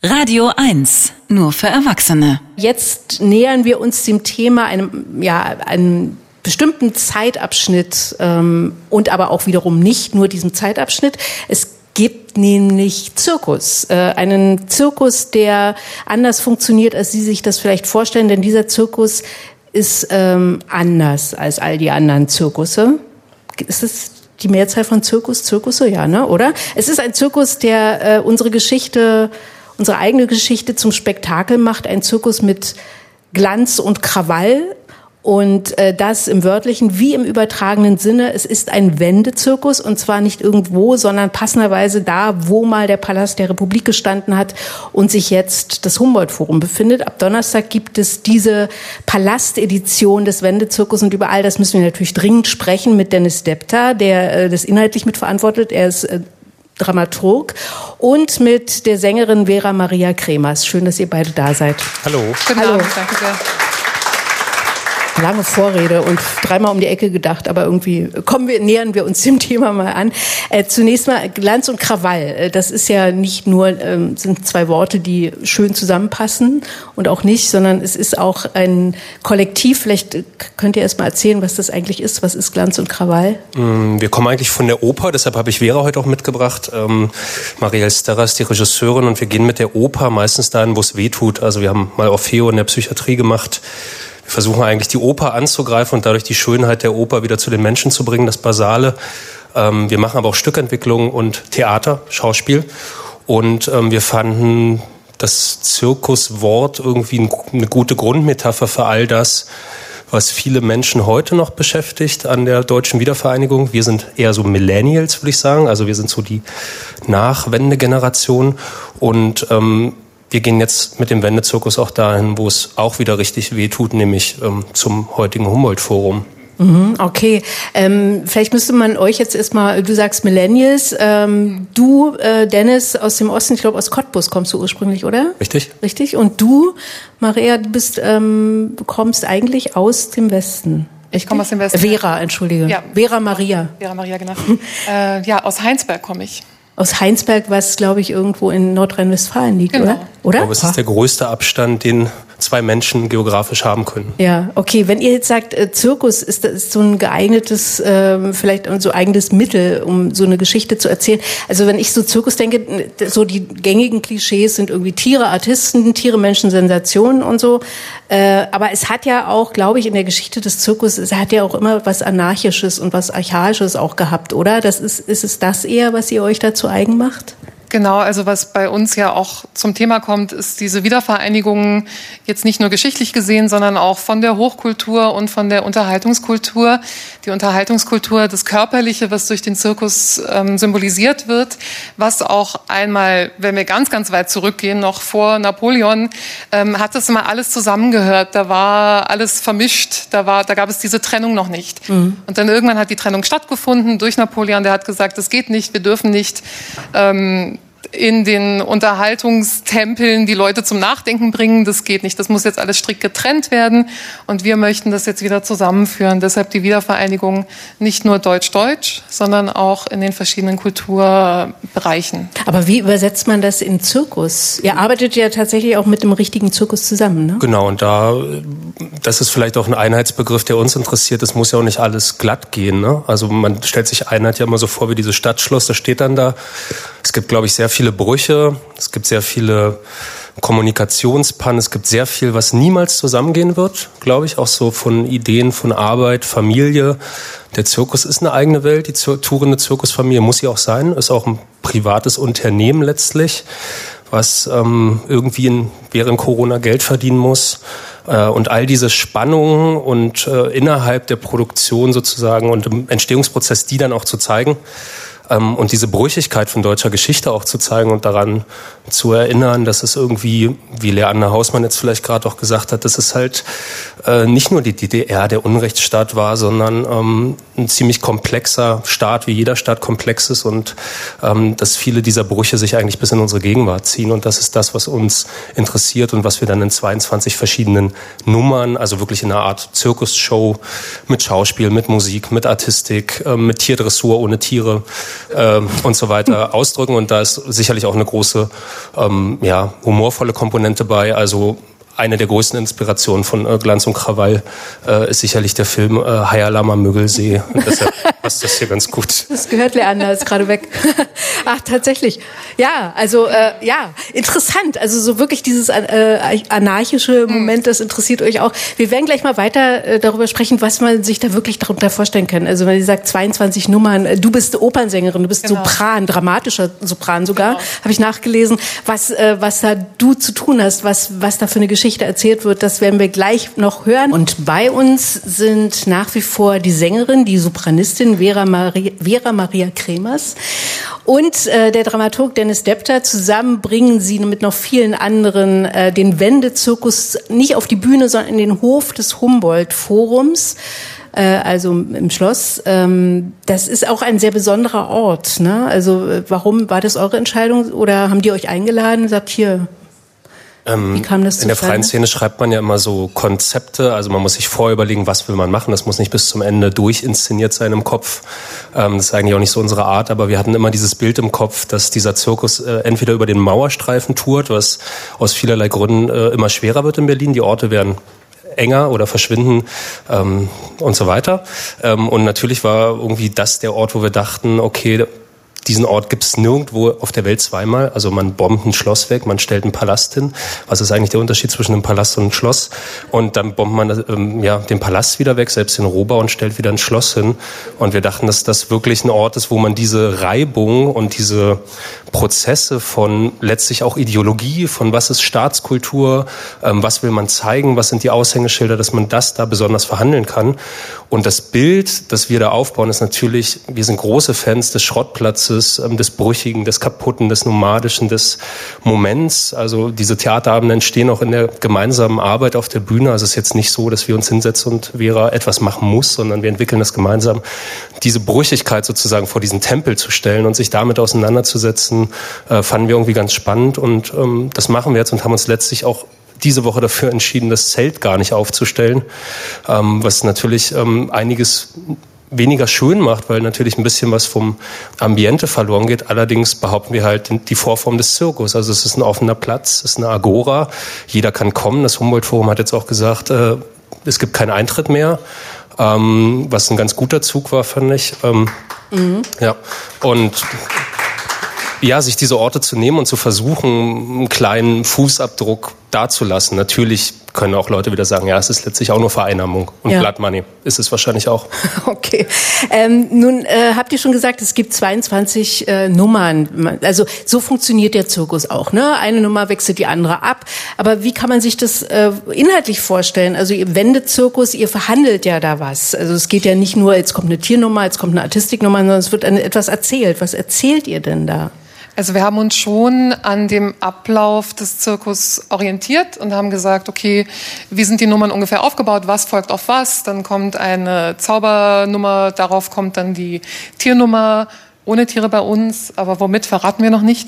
Radio 1, nur für Erwachsene. Jetzt nähern wir uns dem Thema einem bestimmten Zeitabschnitt und aber auch wiederum nicht nur diesem Zeitabschnitt. Es gibt nämlich Zirkus. Einen Zirkus, der anders funktioniert, als Sie sich das vielleicht vorstellen, denn dieser Zirkus ist anders als all die anderen Zirkusse. Ist es die Mehrzahl von Zirkusse? Ja, ne? Oder? Es ist ein Zirkus, der unsere eigene Geschichte zum Spektakel macht. Ein Zirkus mit Glanz und Krawall. Und das im wörtlichen wie im übertragenen Sinne. Es ist ein Wendezirkus und zwar nicht irgendwo, sondern passenderweise da, wo mal der Palast der Republik gestanden hat und sich jetzt das Humboldt-Forum befindet. Ab Donnerstag gibt es diese Palastedition des Wendezirkus und über all das müssen wir natürlich dringend sprechen mit Dennis Depter, der das inhaltlich mitverantwortet. Er ist Dramaturg und mit der Sängerin Vera Maria Kremers. Schön, dass ihr beide da seid. Hallo. Guten Abend, danke sehr. Lange Vorrede und dreimal um die Ecke gedacht, aber irgendwie nähern wir uns dem Thema mal an. Zunächst mal Glanz und Krawall. Das ist ja nicht nur, sind zwei Worte, die schön zusammenpassen und auch nicht, sondern es ist auch ein Kollektiv. Vielleicht könnt ihr erst mal erzählen, was das eigentlich ist. Was ist Glanz und Krawall? Wir kommen eigentlich von der Oper, deshalb habe ich Vera heute auch mitgebracht. Marielle Sterra ist die Regisseurin und wir gehen mit der Oper meistens dahin, wo es weh tut. Also wir haben mal Orfeo in der Psychiatrie gemacht. Wir versuchen eigentlich die Oper anzugreifen und dadurch die Schönheit der Oper wieder zu den Menschen zu bringen, das Basale. Wir machen aber auch Stückentwicklung und Theater, Schauspiel. Und wir fanden das Zirkuswort irgendwie eine gute Grundmetapher für all das, was viele Menschen heute noch beschäftigt an der deutschen Wiedervereinigung. Wir sind eher so Millennials, würde ich sagen. Also wir sind so die Nachwendegeneration und wir gehen jetzt mit dem Wendezirkus auch dahin, wo es auch wieder richtig wehtut, nämlich zum heutigen Humboldt-Forum. Okay, vielleicht müsste man euch jetzt erstmal, du sagst Millennials, du, Dennis, aus dem Osten, ich glaube aus Cottbus kommst du ursprünglich, oder? Richtig. Richtig, und du, Maria, du kommst eigentlich aus dem Westen. Ich komme aus dem Westen. Vera, entschuldige. Ja. Vera Maria, genau. Aus Heinsberg komme ich. Aus Heinsberg, was, glaube ich, irgendwo in Nordrhein-Westfalen liegt, genau. Oder? Ich glaube, es ist der größte Abstand, den zwei Menschen geografisch haben können. Ja, okay. Wenn ihr jetzt sagt, Zirkus ist so ein geeignetes, vielleicht so eigenes Mittel, um so eine Geschichte zu erzählen. Also wenn ich so Zirkus denke, so die gängigen Klischees sind irgendwie Tiere, Artisten, Tiere, Menschen, Sensationen und so. Aber es hat ja auch, glaube ich, in der Geschichte des Zirkus, es hat ja auch immer was Anarchisches und was Archaisches auch gehabt, oder? Ist es das eher, was ihr euch dazu eigen macht? Genau, also was bei uns ja auch zum Thema kommt, ist diese Wiedervereinigung jetzt nicht nur geschichtlich gesehen, sondern auch von der Hochkultur und von der Unterhaltungskultur. Die Unterhaltungskultur, das Körperliche, was durch den Zirkus symbolisiert wird, was auch einmal, wenn wir ganz, ganz weit zurückgehen, noch vor Napoleon, hat das immer alles zusammengehört. Da war alles vermischt, da gab es diese Trennung noch nicht. Mhm. Und dann irgendwann hat die Trennung stattgefunden durch Napoleon, der hat gesagt, das geht nicht, wir dürfen nicht in den Unterhaltungstempeln die Leute zum Nachdenken bringen. Das geht nicht. Das muss jetzt alles strikt getrennt werden. Und wir möchten das jetzt wieder zusammenführen. Deshalb die Wiedervereinigung nicht nur Deutsch-Deutsch, sondern auch in den verschiedenen Kulturbereichen. Aber wie übersetzt man das in Zirkus? Ihr arbeitet ja tatsächlich auch mit dem richtigen Zirkus zusammen, ne? Genau, und das ist vielleicht auch ein Einheitsbegriff, der uns interessiert. Es muss ja auch nicht alles glatt gehen, ne? Also man stellt sich Einheit ja immer so vor wie dieses Stadtschloss, das steht dann da. Es gibt, glaube ich, sehr viele Brüche, es gibt sehr viele Kommunikationspannen, es gibt sehr viel, was niemals zusammengehen wird, glaube ich, auch so von Ideen, von Arbeit, Familie. Der Zirkus ist eine eigene Welt, die tourende Zirkusfamilie muss sie auch sein, ist auch ein privates Unternehmen letztlich, was irgendwie während Corona Geld verdienen muss. Und all diese Spannungen und innerhalb der Produktion sozusagen und im Entstehungsprozess, die dann auch zu zeigen, und diese Brüchigkeit von deutscher Geschichte auch zu zeigen und daran zu erinnern, dass es irgendwie, wie Leander Hausmann jetzt vielleicht gerade auch gesagt hat, dass es halt nicht nur die DDR der Unrechtsstaat war, sondern ein ziemlich komplexer Staat, wie jeder Staat komplex ist und dass viele dieser Brüche sich eigentlich bis in unsere Gegenwart ziehen und das ist das, was uns interessiert und was wir dann in 22 verschiedenen Nummern, also wirklich in einer Art Zirkusshow mit Schauspiel, mit Musik, mit Artistik, mit Tierdressur ohne Tiere, und so weiter ausdrücken. Und da ist sicherlich auch eine große, humorvolle Komponente bei. Also eine der größten Inspirationen von Glanz und Krawall ist sicherlich der Film Hayalama Müggelsee. Deshalb passt das hier ganz gut. Das gehört Leander, ist gerade weg. Ach, tatsächlich. Ja, also interessant. Also so wirklich dieses anarchische Moment, das interessiert euch auch. Wir werden gleich mal weiter darüber sprechen, was man sich da wirklich darunter vorstellen kann. Also wenn ihr sagt 22 Nummern, du bist Opernsängerin, du bist Sopran, dramatischer Sopran sogar, habe ich nachgelesen. Was da du zu tun hast, was da für eine Geschichte erzählt wird, das werden wir gleich noch hören. Und bei uns sind nach wie vor die Sängerin, die Sopranistin Vera Maria Kremers und der Dramaturg Dennis Depter. Zusammen bringen sie mit noch vielen anderen den Wendezirkus nicht auf die Bühne, sondern in den Hof des Humboldt-Forums. Also im Schloss. Das ist auch ein sehr besonderer Ort, ne? Also warum war das eure Entscheidung oder haben die euch eingeladen und gesagt, hier... Wie kam das in der freien Szene schreibt man ja immer so Konzepte, also man muss sich vorher überlegen, was will man machen, das muss nicht bis zum Ende durchinszeniert sein im Kopf. Das ist eigentlich auch nicht so unsere Art, aber wir hatten immer dieses Bild im Kopf, dass dieser Zirkus entweder über den Mauerstreifen tourt, was aus vielerlei Gründen immer schwerer wird in Berlin, die Orte werden enger oder verschwinden und so weiter. Und natürlich war irgendwie das der Ort, wo wir dachten, okay, diesen Ort gibt es nirgendwo auf der Welt zweimal. Also man bombt ein Schloss weg, man stellt einen Palast hin. Was ist eigentlich der Unterschied zwischen einem Palast und einem Schloss? Und dann bombt man den Palast wieder weg, selbst den Rohbau, und stellt wieder ein Schloss hin. Und wir dachten, dass das wirklich ein Ort ist, wo man diese Reibung und diese Prozesse von letztlich auch Ideologie, von was ist Staatskultur, was will man zeigen, was sind die Aushängeschilder, dass man das da besonders verhandeln kann. Und das Bild, das wir da aufbauen, ist natürlich, wir sind große Fans des Schrottplatzes, des Brüchigen, des Kaputten, des Nomadischen, des Moments. Also diese Theaterabende entstehen auch in der gemeinsamen Arbeit auf der Bühne. Also es ist jetzt nicht so, dass wir uns hinsetzen und Vera etwas machen muss, sondern wir entwickeln das gemeinsam. Diese Brüchigkeit sozusagen vor diesen Tempel zu stellen und sich damit auseinanderzusetzen, fanden wir irgendwie ganz spannend. Und das machen wir jetzt und haben uns letztlich auch diese Woche dafür entschieden, das Zelt gar nicht aufzustellen, was natürlich einiges weniger schön macht, weil natürlich ein bisschen was vom Ambiente verloren geht. Allerdings behaupten wir halt die Vorform des Zirkus. Also es ist ein offener Platz, es ist eine Agora. Jeder kann kommen. Das Humboldt-Forum hat jetzt auch gesagt, es gibt keinen Eintritt mehr, was ein ganz guter Zug war, fand ich. Ja, und ja, sich diese Orte zu nehmen und zu versuchen, einen kleinen Fußabdruck dazulassen. Natürlich können auch Leute wieder sagen, ja, es ist letztlich auch nur Vereinnahmung. Und Blood Money ist es wahrscheinlich auch. Okay. Nun habt ihr schon gesagt, es gibt 22 Nummern. Also so funktioniert der Zirkus auch, ne? Eine Nummer wechselt die andere ab. Aber wie kann man sich das inhaltlich vorstellen? Also ihr Wendezirkus, ihr verhandelt ja da was. Also es geht ja nicht nur, jetzt kommt eine Tiernummer, jetzt kommt eine Artistiknummer, sondern es wird etwas erzählt. Was erzählt ihr denn da? Also wir haben uns schon an dem Ablauf des Zirkus orientiert und haben gesagt, okay, wie sind die Nummern ungefähr aufgebaut, was folgt auf was, dann kommt eine Zaubernummer, darauf kommt dann die Tiernummer, ohne Tiere bei uns, aber womit verraten wir noch nicht.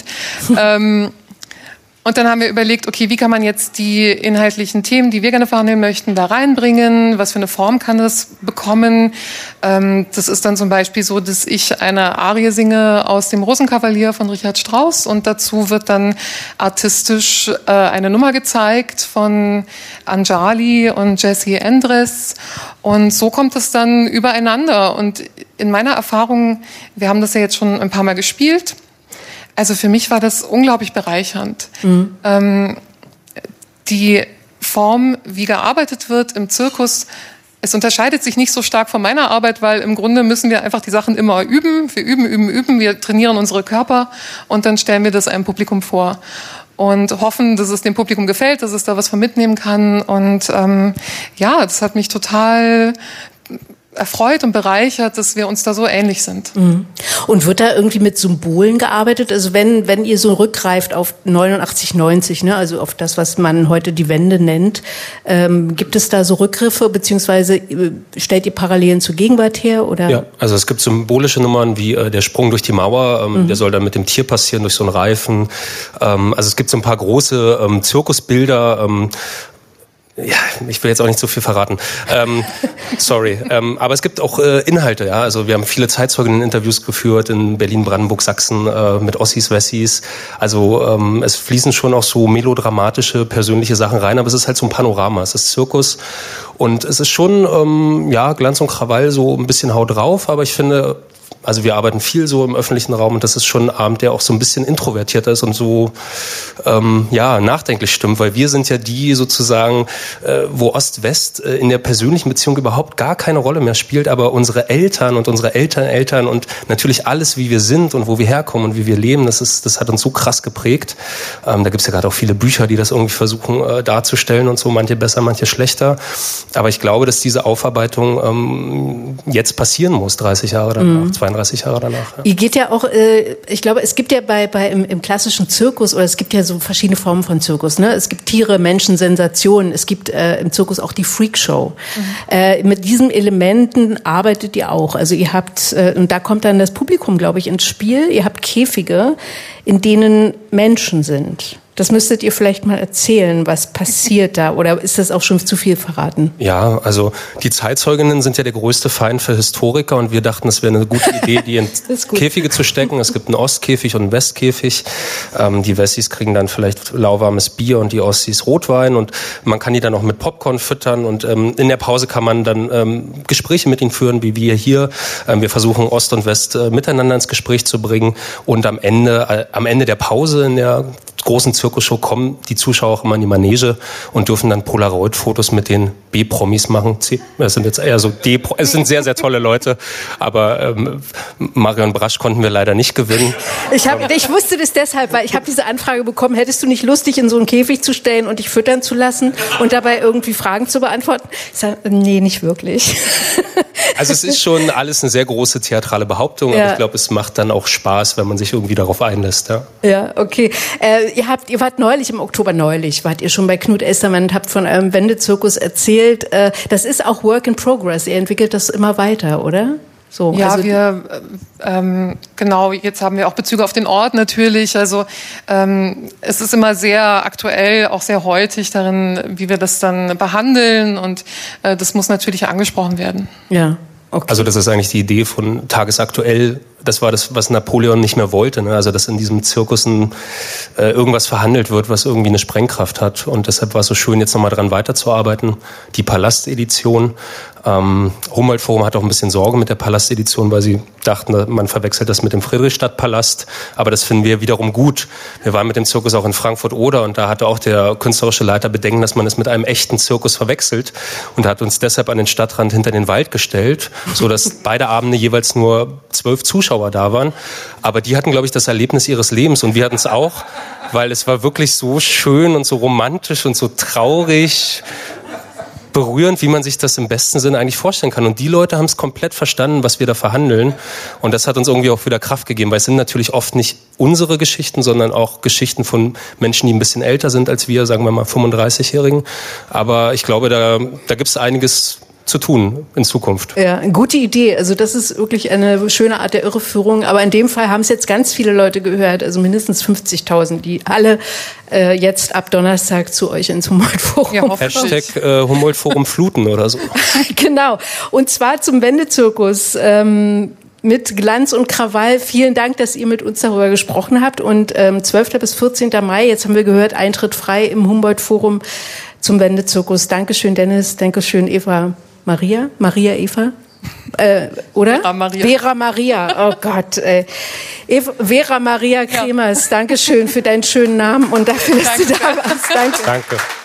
Und dann haben wir überlegt, okay, wie kann man jetzt die inhaltlichen Themen, die wir gerne verhandeln möchten, da reinbringen? Was für eine Form kann das bekommen? Das ist dann zum Beispiel so, dass ich eine Arie singe aus dem Rosenkavalier von Richard Strauss und dazu wird dann artistisch eine Nummer gezeigt von Anjali und Jessie Endres. Und so kommt es dann übereinander. Und in meiner Erfahrung, wir haben das ja jetzt schon ein paar Mal gespielt, also für mich war das unglaublich bereichernd. Die Form, wie gearbeitet wird im Zirkus, es unterscheidet sich nicht so stark von meiner Arbeit, weil im Grunde müssen wir einfach die Sachen immer üben. Wir üben. Wir trainieren unsere Körper und dann stellen wir das einem Publikum vor. Und hoffen, dass es dem Publikum gefällt, dass es da was von mitnehmen kann. Und das hat mich total erfreut und bereichert, dass wir uns da so ähnlich sind. Und wird da irgendwie mit Symbolen gearbeitet? Also wenn ihr so rückgreift auf 89, 90, ne, also auf das, was man heute die Wende nennt, gibt es da so Rückgriffe, beziehungsweise stellt ihr Parallelen zur Gegenwart her? Oder? Ja, also es gibt symbolische Nummern wie der Sprung durch die Mauer, der soll dann mit dem Tier passieren, durch so einen Reifen. Also es gibt so ein paar große Zirkusbilder, Ja, ich will jetzt auch nicht so viel verraten. Sorry. Aber es gibt auch Inhalte, ja. Also wir haben viele Zeitzeugen-Interviews geführt in Berlin, Brandenburg, Sachsen mit Ossis, Wessis. Also es fließen schon auch so melodramatische, persönliche Sachen rein, aber es ist halt so ein Panorama. Es ist Zirkus und es ist schon, Glanz und Krawall, so ein bisschen Hau drauf, aber ich finde, also wir arbeiten viel so im öffentlichen Raum und das ist schon ein Abend, der auch so ein bisschen introvertierter ist und so nachdenklich stimmt, weil wir sind ja die sozusagen, wo Ost-West in der persönlichen Beziehung überhaupt gar keine Rolle mehr spielt, aber unsere Eltern und unsere Eltern und natürlich alles, wie wir sind und wo wir herkommen und wie wir leben, das hat uns so krass geprägt. Da gibt's ja gerade auch viele Bücher, die das irgendwie versuchen darzustellen und so, manche besser, manche schlechter. Aber ich glaube, dass diese Aufarbeitung jetzt passieren muss, 30 Jahre danach, 32 Jahre danach. Ja. Ihr geht ja auch, ich glaube, es gibt ja im klassischen Zirkus, oder es gibt ja so verschiedene Formen von Zirkus, ne? Es gibt Tiere, Menschen, Sensationen, es gibt im Zirkus auch die Freakshow. Mit diesen Elementen arbeitet ihr auch. Also ihr habt, und da kommt dann das Publikum, glaube ich, ins Spiel, ihr habt Käfige, in denen Menschen sind. Das müsstet ihr vielleicht mal erzählen, was passiert da, oder ist das auch schon zu viel verraten? Ja, also die Zeitzeuginnen sind ja der größte Feind für Historiker und wir dachten, es wäre eine gute Idee, die in Käfige zu stecken. Es gibt einen Ostkäfig und einen Westkäfig. Die Wessis kriegen dann vielleicht lauwarmes Bier und die Ossis Rotwein und man kann die dann auch mit Popcorn füttern und in der Pause kann man dann Gespräche mit ihnen führen, wie wir hier. Wir versuchen Ost und West miteinander ins Gespräch zu bringen und am Ende der Pause in der großen Zirkusshow kommen die Zuschauer auch immer in die Manege und dürfen dann Polaroid-Fotos mit den B-Promis machen. Das sind jetzt eher so es sind sehr, sehr tolle Leute, aber Marion Brasch konnten wir leider nicht gewinnen. Ich wusste das deshalb, weil ich habe diese Anfrage bekommen, hättest du nicht Lust, dich in so einen Käfig zu stellen und dich füttern zu lassen und dabei irgendwie Fragen zu beantworten? Ich sage, nee, nicht wirklich. Also es ist schon alles eine sehr große theatrale Behauptung, aber ich glaube, es macht dann auch Spaß, wenn man sich irgendwie darauf einlässt. Ja, okay. Ihr wart im Oktober wart ihr schon bei Knut Elstermann und habt von eurem Wendezirkus erzählt. Das ist auch Work in Progress. Ihr entwickelt das immer weiter, oder? So, ja, also genau, jetzt haben wir auch Bezüge auf den Ort natürlich. Also es ist immer sehr aktuell, auch sehr heutig darin, wie wir das dann behandeln und das muss natürlich angesprochen werden. Ja. Okay. Also das ist eigentlich die Idee von tagesaktuell. Das war das, was Napoleon nicht mehr wollte. Ne? Also dass in diesem Zirkus irgendwas verhandelt wird, was irgendwie eine Sprengkraft hat. Und deshalb war es so schön, jetzt nochmal dran weiterzuarbeiten. Die Palastedition. Humboldt-Forum hat auch ein bisschen Sorge mit der Palastedition, weil sie dachten, man verwechselt das mit dem Friedrichstadtpalast. Aber das finden wir wiederum gut. Wir waren mit dem Zirkus auch in Frankfurt-Oder und da hatte auch der künstlerische Leiter Bedenken, dass man es mit einem echten Zirkus verwechselt und hat uns deshalb an den Stadtrand hinter den Wald gestellt, sodass beide Abende jeweils nur 12 Zuschauer da waren. Aber die hatten, glaube ich, das Erlebnis ihres Lebens und wir hatten es auch, weil es war wirklich so schön und so romantisch und so traurig, berührend, wie man sich das im besten Sinne eigentlich vorstellen kann. Und die Leute haben es komplett verstanden, was wir da verhandeln. Und das hat uns irgendwie auch wieder Kraft gegeben, weil es sind natürlich oft nicht unsere Geschichten, sondern auch Geschichten von Menschen, die ein bisschen älter sind als wir, sagen wir mal 35-Jährigen. Aber ich glaube, da gibt es einiges zu tun in Zukunft. Ja, eine gute Idee. Also das ist wirklich eine schöne Art der Irreführung. Aber in dem Fall haben es jetzt ganz viele Leute gehört, also mindestens 50.000, die alle jetzt ab Donnerstag zu euch ins Humboldt-Forum. Ja, Hashtag Humboldt-Forum fluten oder so. Genau. Und zwar zum Wendezirkus. Mit Glanz und Krawall. Vielen Dank, dass ihr mit uns darüber gesprochen habt. Und 12. bis 14. Mai, jetzt haben wir gehört, Eintritt frei im Humboldt-Forum zum Wendezirkus. Dankeschön, Dennis. Dankeschön, Eva. Maria? Eva? Oder? Vera Maria. Oh Gott. Vera Maria Kremers. Dankeschön für deinen schönen Namen und dafür, dass du da warst. Danke.